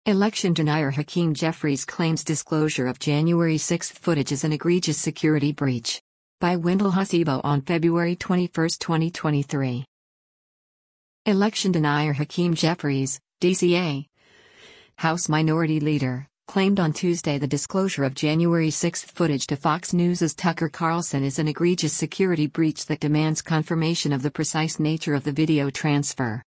Election denier Hakeem Jeffries claims disclosure of January 6 footage is an egregious security breach. By Wendell Husibo on February 21, 2023. Election denier Hakeem Jeffries, DCA, House Minority Leader, claimed on Tuesday the disclosure of January 6 footage to Fox News' Tucker Carlson is an egregious security breach that demands confirmation of the precise nature of the video transfer.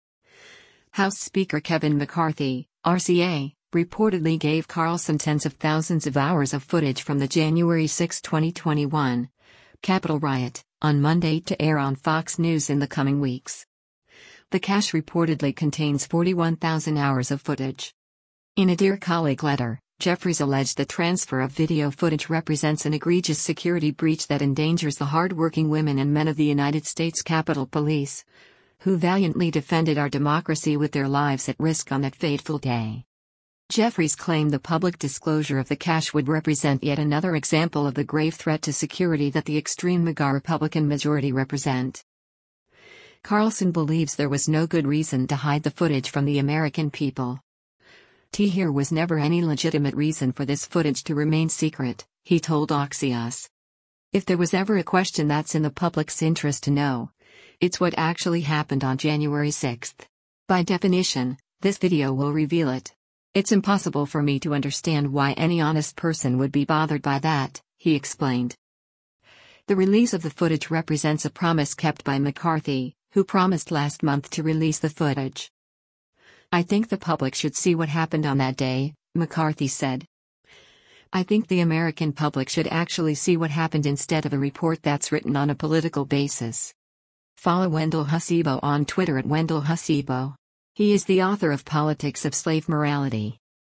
House Speaker Kevin McCarthy, RCA, reportedly gave Carlson tens of thousands of hours of footage from the January 6, 2021, Capitol riot, on Monday to air on Fox News in the coming weeks. The cache reportedly contains 41,000 hours of footage. In a Dear Colleague letter, Jeffries alleged the transfer of video footage represents an egregious security breach that endangers the hard-working women and men of the United States Capitol Police, who valiantly defended our democracy with their lives at risk on that fateful day. Jeffries claimed the public disclosure of the cache would represent yet another example of the grave threat to security that the extreme MAGA Republican majority represent. Carlson believes there was no good reason to hide the footage from the American people. There was never any legitimate reason for this footage to remain secret, he told Axios. If there was ever a question that's in the public's interest to know, it's what actually happened on January 6. By definition, this video will reveal it. It's impossible for me to understand why any honest person would be bothered by that, he explained. The release of the footage represents a promise kept by McCarthy, who promised last month to release the footage. I think the public should see what happened on that day, McCarthy said. I think the American public should actually see what happened instead of a report that's written on a political basis. Follow Wendell Husibo on Twitter at Wendell Husibo. He is the author of Politics of Slave Morality.